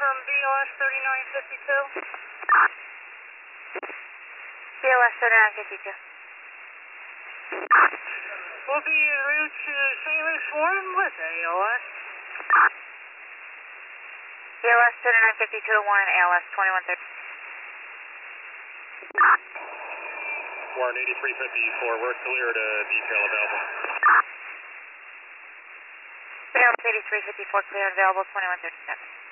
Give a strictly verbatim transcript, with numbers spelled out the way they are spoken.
from B O S thirty-nine fifty-two. B O S thirty-nine fifty-two. We'll be en route to Saint Luke's Warren with A O S. B O S thirty-nine fifty-two, Warren, A O S twenty-one thirty. Warren eighty-three fifty-four, we're clear to detail available. B O S eighty-three fifty-four, clear and available, twenty-one thirty-seven.